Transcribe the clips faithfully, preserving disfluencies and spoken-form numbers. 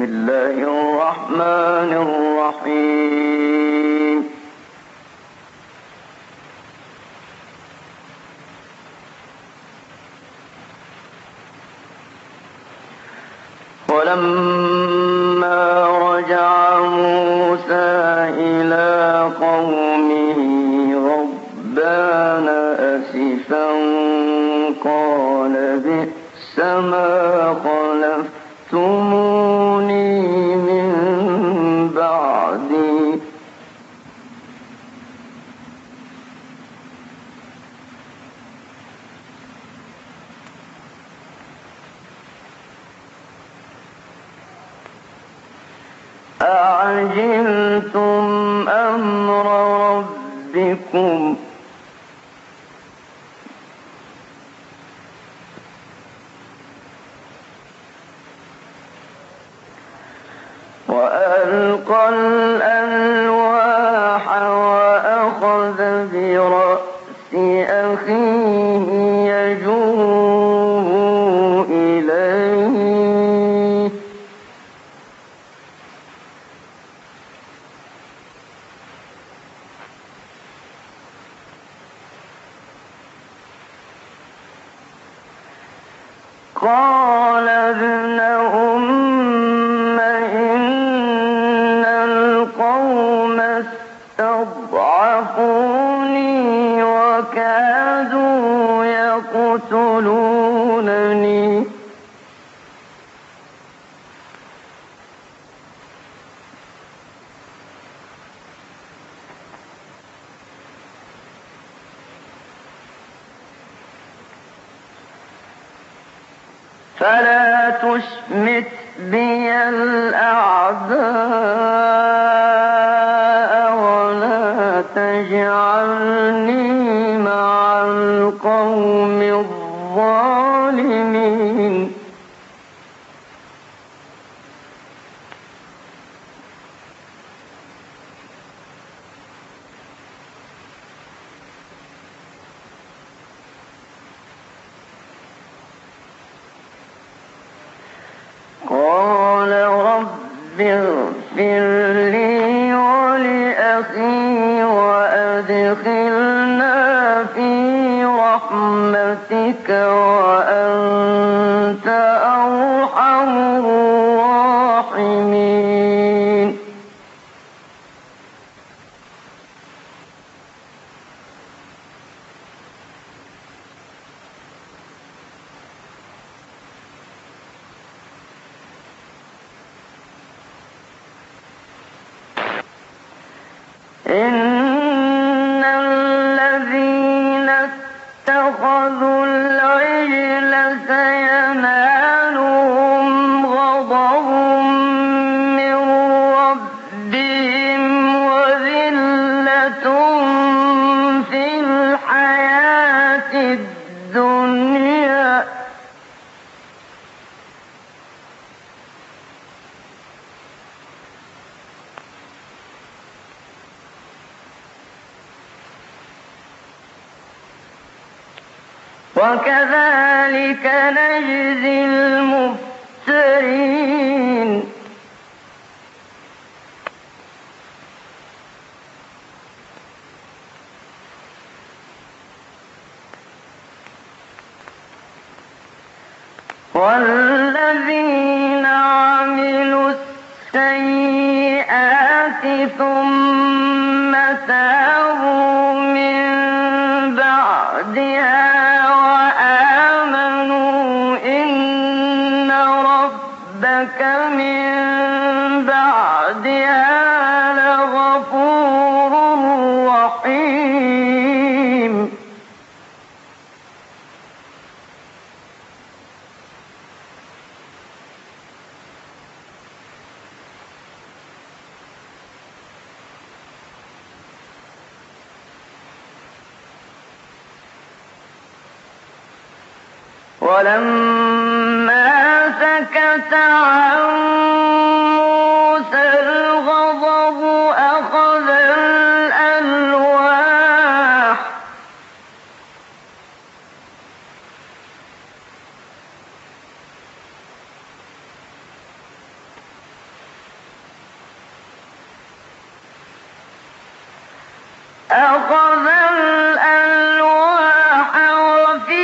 الله الرحمن الرحيم. ولما رجع موسى إلى قومه غضبان أسفا قال بئس ما خلفتموني من بعدي أعجلتم أمر ربكم وألقى الألواح وأخذ برأس أخيه يجره إليه قال ابن أم إن القوم استضعفوني وكادوا يقتلونني فلا تشمت بي الأعداء ولا تجعلني مع القوم الظالمين قال رب اغفر لي ولأخي وأدخلنا في رحمتك وأنت أرحم الراحمين إن الذين اتخذوا العجل سينالهم غضب من ربهم وذلة في الحياة الدنيا وكذلك نجزي المفترين والذين عملوا السيئات ثم تابوا من بعدها من بعدها لغفور رحيم ولما سكت عن موسى الغضب أخذ الألواح أخذ الألواح وفي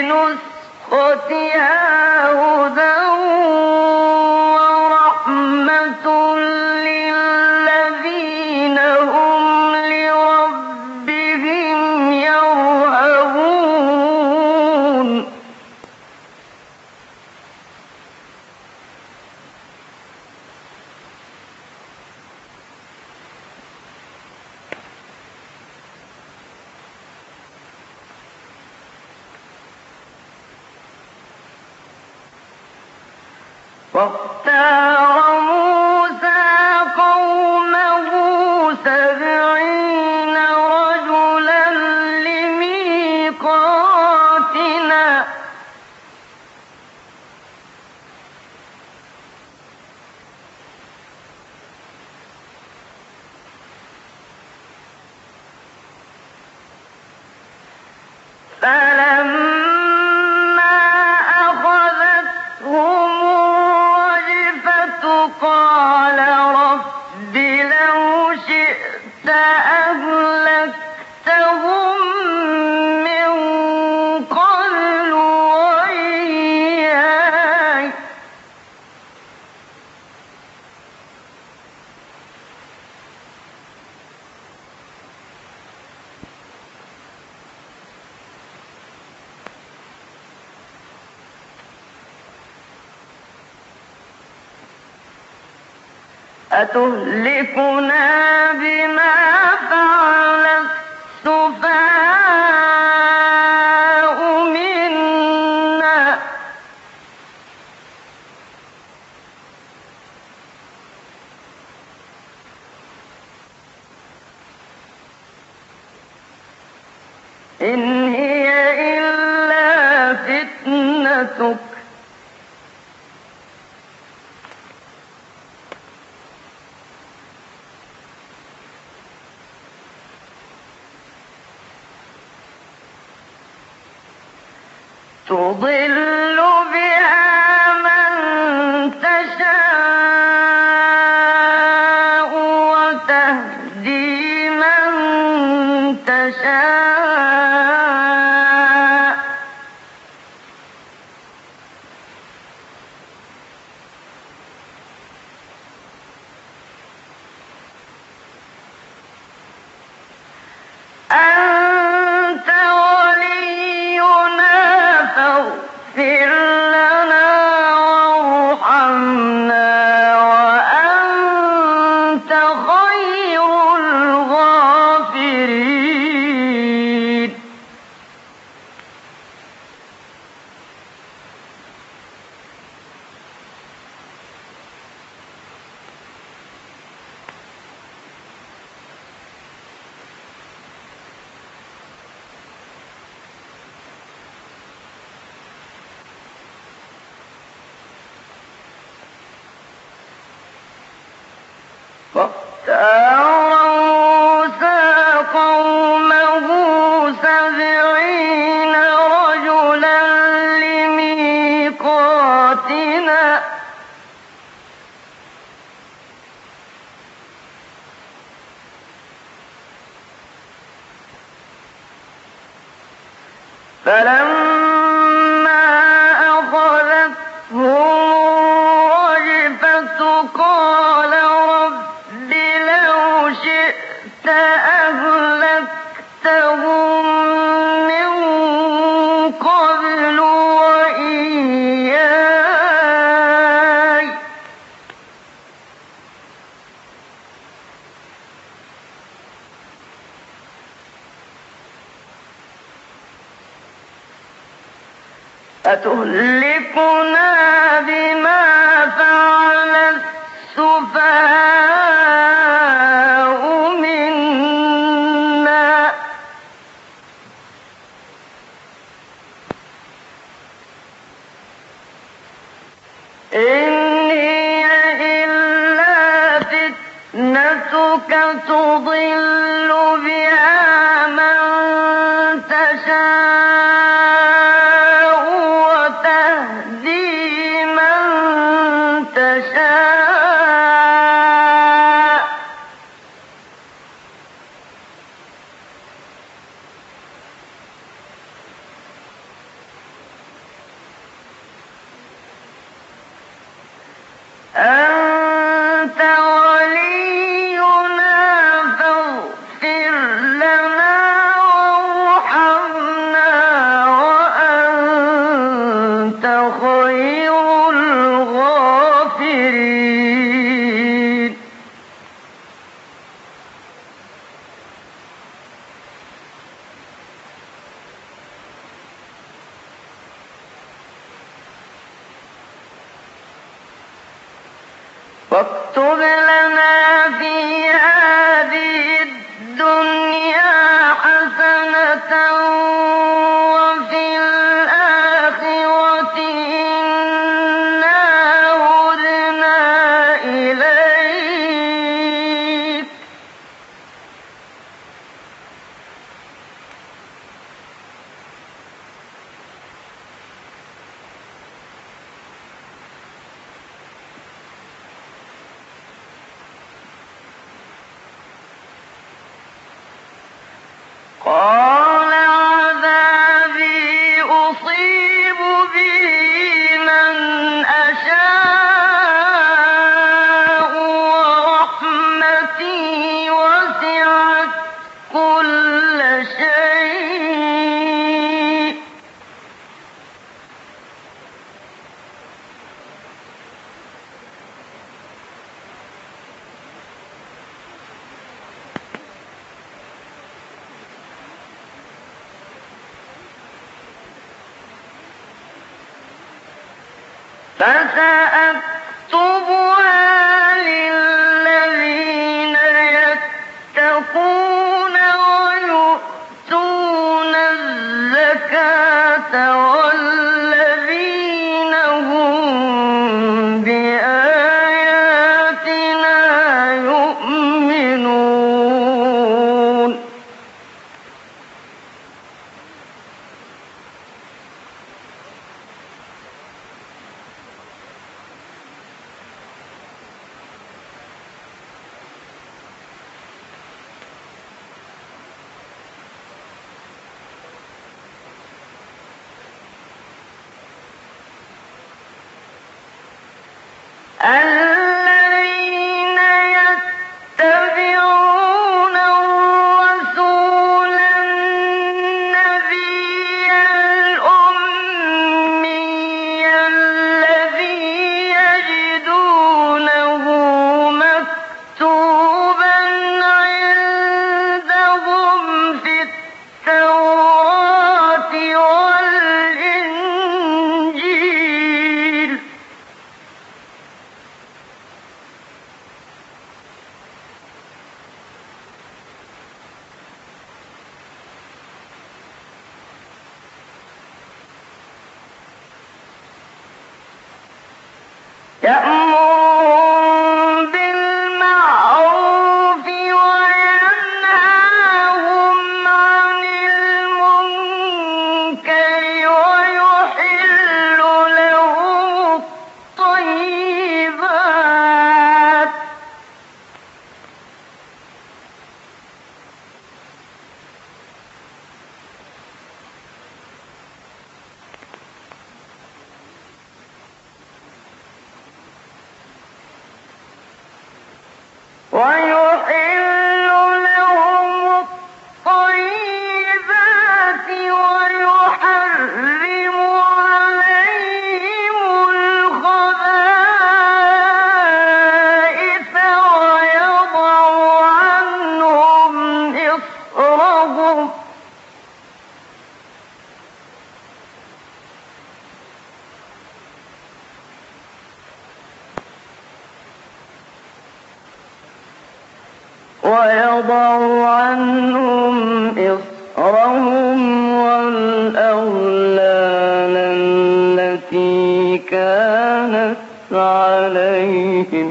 نسختها هدى ورحمة للذين هم لربهم يرهبون واختار موسى قومه سبعين رجلا لميقاتنا فلما أخذتهم الرجفة قال رب لو شئت أهلكتهم من قبل وإياي أتهلكنا بما فعل السفهاء منا إن هي إلا فتنتك تضل بها من تشاء وتهدي من تشاء أنت ولينا فاغفر لنا وارحمنا وأنت خير الغافرين واختار موسى قومه سبعين رجلا لميقاتنا فلما أخذتهم الرجفة قال رب لو شئت أهلكتهم من قبل وإياي أتهلكنا بما فعل السفهاء منا إن هي إلا فتنتك تضل بها من تشاء وتهدي من تشاء واكتب لنا في هذه الدنيا حسنة وفي الآخرة إنا هدنا إليك قال عذابي أصيب به من أشاء ورحمتي وسعت كل شيء فسأكتبها للذين يتقون ويؤتون الزكاة والذين هم بآياتنا يؤمنون الذين يتبعون الرسول النبي الأمي الذي يجدونه مكتوبا عندهم في التوراة والإنجيل يأمرهم بالمعروف وينهاهم عن المنكر ويحل لهم الطيبات ويحل لهم الطيبات ويحرم عليهم الخبائث ويضع عنهم إصرهم ويضع عنهم إصرهم والأغلال التي كانت عليهم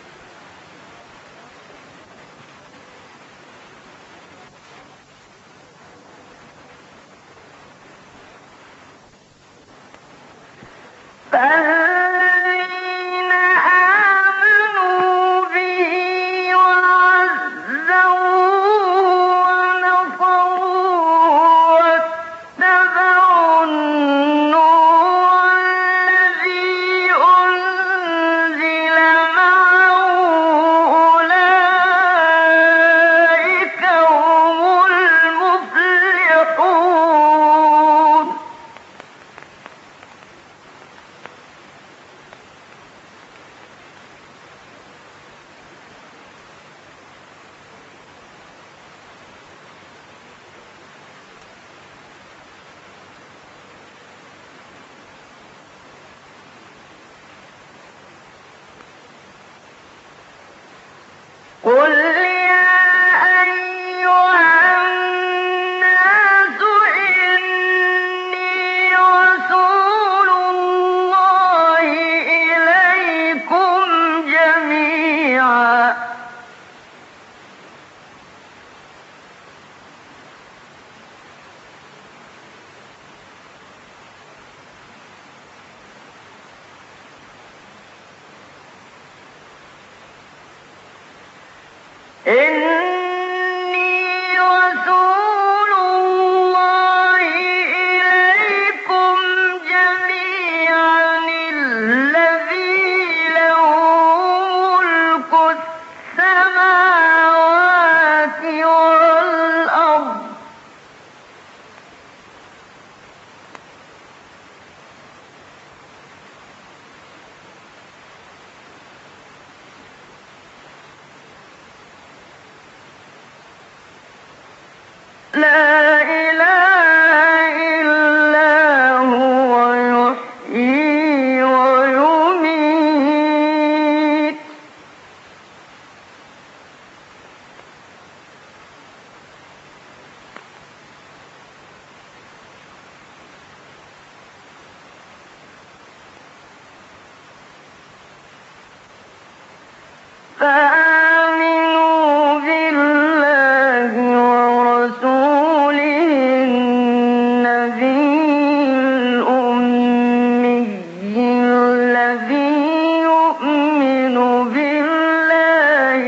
فالذين آمنوا به وعزروه ونصروه واتبعوا النور الذي أنزل معه أولئك هم المفلحون إني رسول الله إليكم جميعا الذي له ملك السماوات والأرض لا إله إلا هو يحيي ويميت فآمنوا بالله ورسوله النبي الأمي الذي يؤمن بالله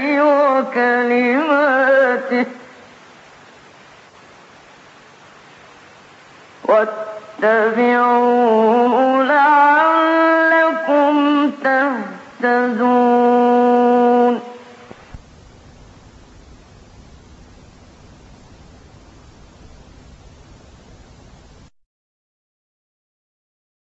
وكلماته واتبعوا